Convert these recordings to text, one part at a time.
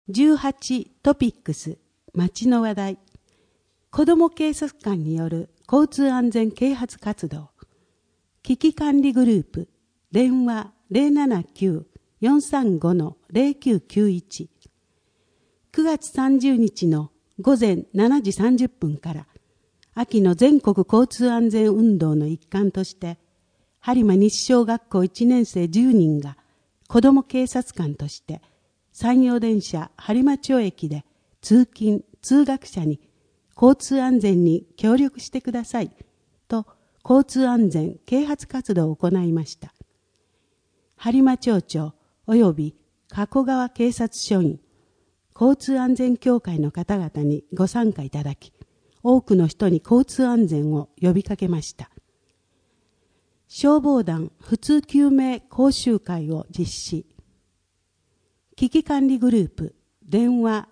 18トピックス町の話題。子ども警察官による交通安全啓発活動。危機管理グループ電話 079-435-0991。9月30日の午前7時30分から秋の全国交通安全運動の一環として播磨西小学校1年生10人が子ども警察官として山陽電車播磨町駅で通勤・通学者に交通安全に協力してくださいと交通安全啓発活動を行いました。播磨町長及び加古川警察署員、交通安全協会の方々にご参加いただき、多くの人に交通安全を呼びかけました。消防団普通救命講習会を実施。危機管理グループ電話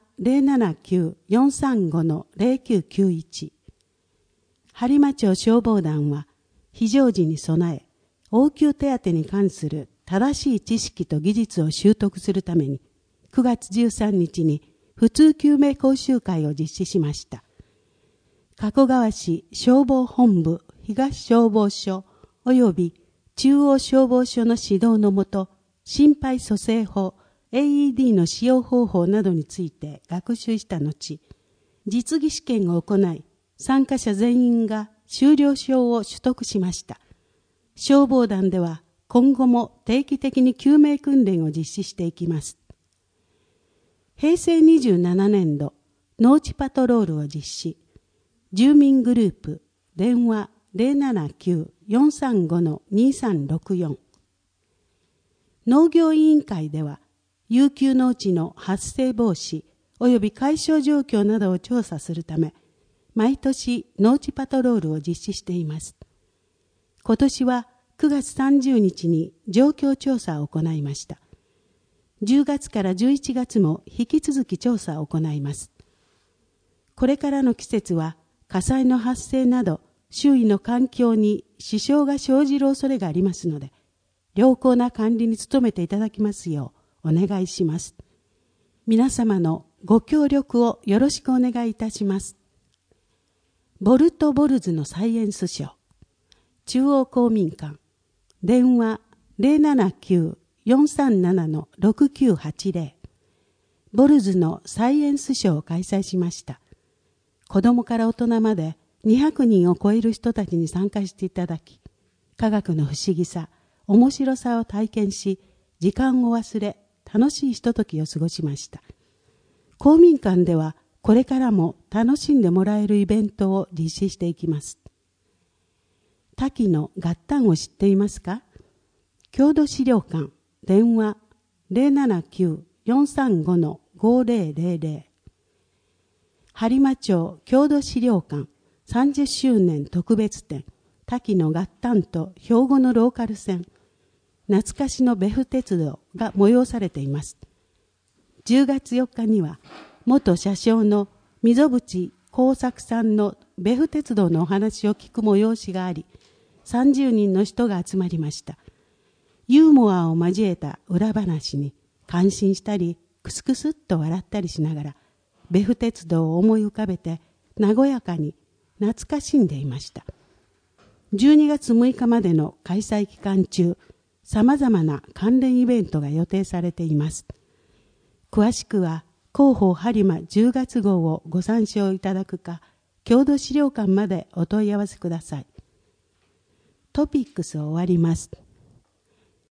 079-435-0991。播磨町消防団は非常時に備え、応急手当に関する正しい知識と技術を習得するために9月13日に普通救命講習会を実施しました。加古川市消防本部東消防署及び中央消防署の指導のもと、心肺蘇生法、AED の使用方法などについて学習した後、実技試験を行い、参加者全員が修了証を取得しました。消防団では今後も定期的に救命訓練を実施していきます。平成27年度、農地パトロールを実施。住民グループ、電話 079-435-2364。農業委員会では、遊休農地の発生防止及び解消状況などを調査するため、毎年農地パトロールを実施しています。今年は9月30日に状況調査を行いました。10月から11月も引き続き調査を行います。これからの季節は火災の発生など周囲の環境に支障が生じる恐れがありますので、良好な管理に努めていただきますようお願いします。皆様のご協力をよろしくお願いいたします。ボルト・ボルズのサイエンスショー。中央公民館。電話 079-437-6980。ボルズのサイエンスショーを開催しました。子供から大人まで200人を超える人たちに参加していただき、科学の不思議さ、面白さを体験し、時間を忘れ、楽しいひとときを過ごしました。公民館ではこれからも楽しんでもらえるイベントを実施していきます。多岐の合旦を知っていますか？郷土資料館電話 079-435-5000。播磨町郷土資料館30周年特別展多岐の合旦と兵庫のローカル線懐かしの別府鉄道が催されています。10月4日には元車掌の溝淵耕作さんの別府鉄道のお話を聞く催しがあり、30人の人が集まりました。ユーモアを交えた裏話に感心したりクスクスっと笑ったりしながら別府鉄道を思い浮かべて和やかに懐かしんでいました。12月6日までの開催期間中、さまざまな関連イベントが予定されています。詳しくは広報播磨10月号をご参照いただくか、郷土資料館までお問い合わせください。トピックスを終わります。